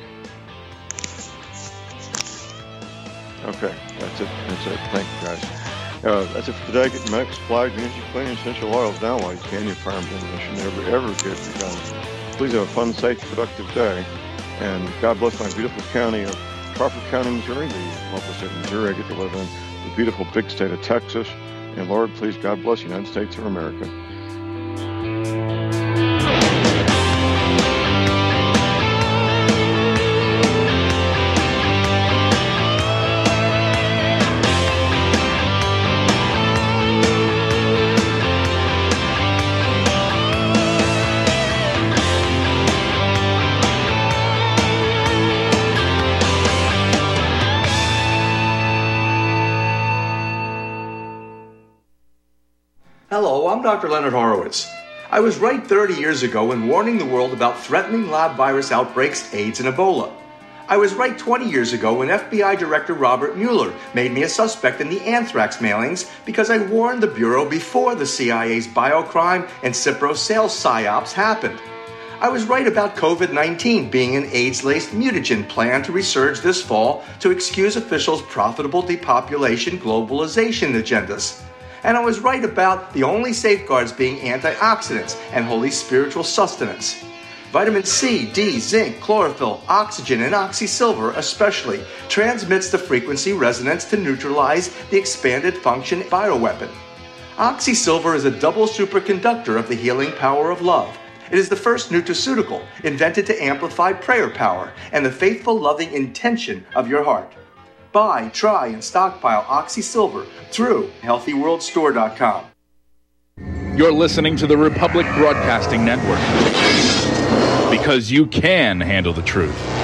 Okay, that's it. Thank you, guys. That's it for today. Get medical supplies, energy, cleaning, essential oils now while you can. Your farm demolition ever get begun. Please have a fun, safe, productive day. And God bless my beautiful county of Crawford County, Missouri, the lovely state of Missouri I get to live in, the beautiful big state of Texas. And Lord, please, God bless the United States of America. Hello, I'm Dr. Leonard Horowitz. I was right 30 years ago in warning the world about threatening lab virus outbreaks, AIDS, and Ebola. I was right 20 years ago when FBI Director Robert Mueller made me a suspect in the anthrax mailings because I warned the Bureau before the CIA's biocrime and Cipro sales psyops happened. I was right about COVID-19 being an AIDS-laced mutagen planned to resurge this fall to excuse officials' profitable depopulation globalization agendas. And I was right about the only safeguards being antioxidants and holy spiritual sustenance. Vitamin C, D, zinc, chlorophyll, oxygen, and oxysilver especially transmits the frequency resonance to neutralize the expanded function bioweapon. Oxysilver is a double superconductor of the healing power of love, It is the first nutraceutical invented to amplify prayer power and the faithful, loving intention of your heart. Buy, try, and stockpile Oxy Silver through HealthyWorldStore.com. You're listening to the Republic Broadcasting Network, because you can handle the truth.